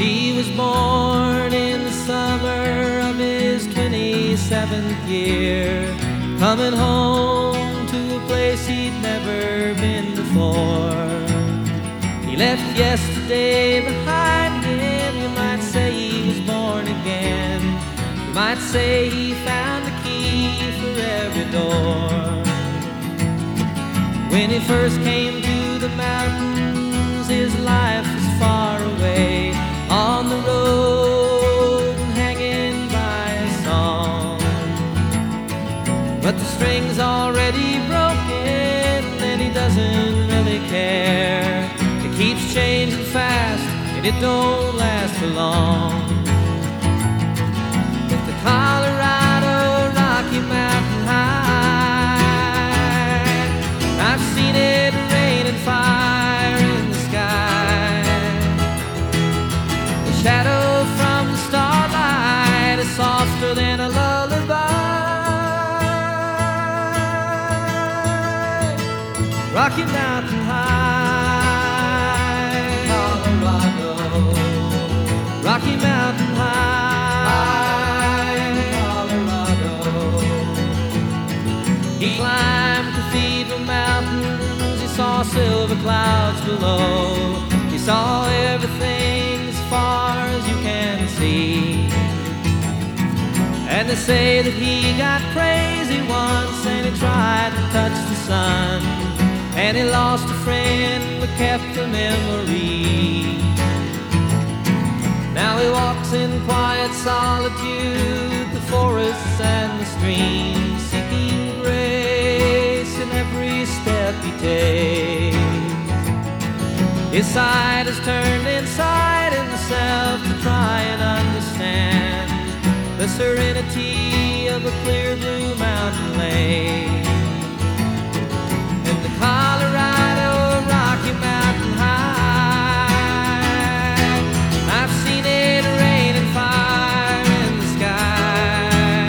He was born in the summer of his 27th year, coming home to a place he'd never been before. He left yesterday behind him. You might say he was born again. You might say he found the key for every door. When he first came to the mountains, his life was far away, on the road and hanging by a song. But the string's already broken and he doesn't really care. It keeps changing fast and it don't last for long. With the Colorado Rocky Mountain High, I've seen it rain and fire in the sky. The shadow from the starlight is softer than a lullaby. Rocky Mountain High, Colorado. Rocky Mountain High, Colorado. He climbed Cathedral Mountains. He saw silver clouds below. He saw everything as far as you can see. And they say that he got crazy once and he tried to touch the sun, and he lost a friend but kept the memory. Now he walks in quiet solitude, the forests and the streams, seeking grace in every step he takes. His side is turned inside himself to try and understand the serenity of a clear blue mountain lake. And the Colorado Rocky Mountain High, I've seen it rain and fire in the sky.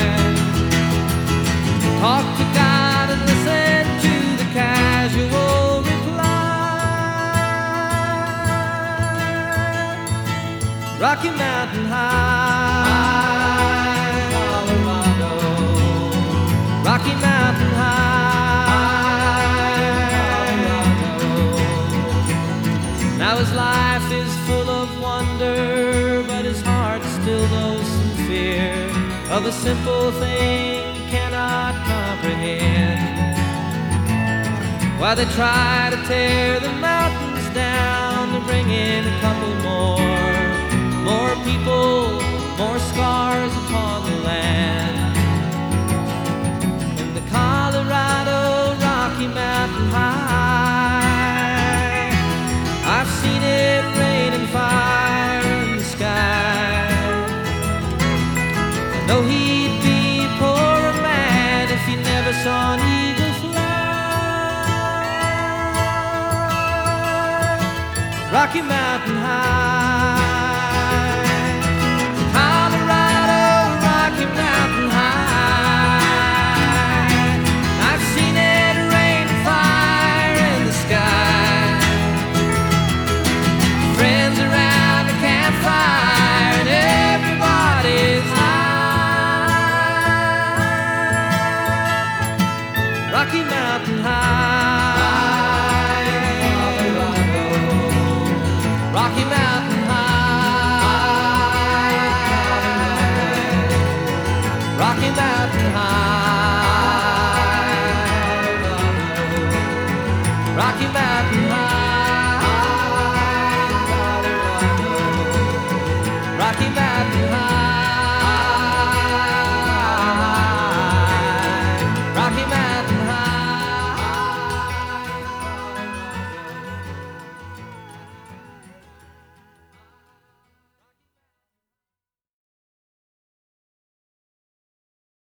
Talk to God and listen to the casual reply. Rocky Mountain High, Colorado. Rocky Mountain High, Colorado. Now his life is full of wonder, but his heart still knows some fear of a simple thing he cannot comprehend. While they try to tear the mountains down to bring in a couple more people, more scars upon the land. In the Colorado Rocky Mountain High, I've seen it rain and fire in the sky. I know he'd be a poorer man if he never saw an eagle fly. Rocky Mountain High.